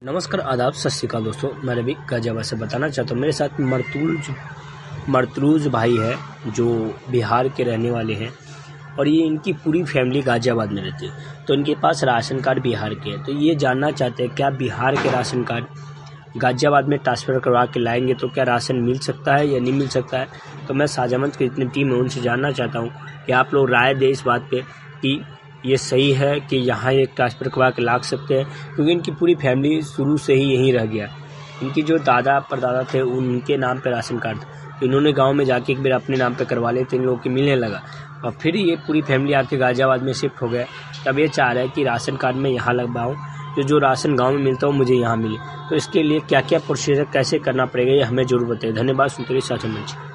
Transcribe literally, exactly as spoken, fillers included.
नमस्कार, आदाब, सत श्री अकाल दोस्तों। मैं रवि गाजियाबाद से बताना चाहता हूँ, मेरे साथ मरतूज मरतूज भाई है जो बिहार के रहने वाले हैं और ये इनकी पूरी फैमिली गाजियाबाद में रहती है। तो इनके पास राशन कार्ड बिहार के है। तो ये जानना चाहते हैं क्या बिहार के राशन कार्ड गाजियाबाद में ट्रांसफ़र करवा के लाएंगे तो क्या राशन मिल सकता है या नहीं मिल सकता है। तो मैं शाहजहां की जितनी टीम है उनसे जानना चाहता हूँ कि आप लोग राय दें इस बात पे कि ये सही है कि यहाँ एक ट्रांसफ़र करवा के ला सकते हैं, क्योंकि इनकी पूरी फैमिली शुरू से ही यहीं रह गया। इनकी जो दादा परदादा थे उनके नाम पे राशन कार्ड था, तो इन्होंने गांव में जाके एक बार अपने नाम पे करवा लिए, तो इन लोगों की मिलने लगा और फिर ये पूरी फैमिली आके गाजियाबाद में शिफ्ट हो गया। तब ये चाह रहा है कि राशन कार्ड में यहाँ लगवाऊँ, तो जो राशन गाँव में मिलता हो मुझे यहाँ मिले। तो इसके लिए क्या क्या प्रोसीजर कैसे करना पड़ेगा ये हमें जरूर बताइए। धन्यवाद। सुनते रहिए शाहजहां।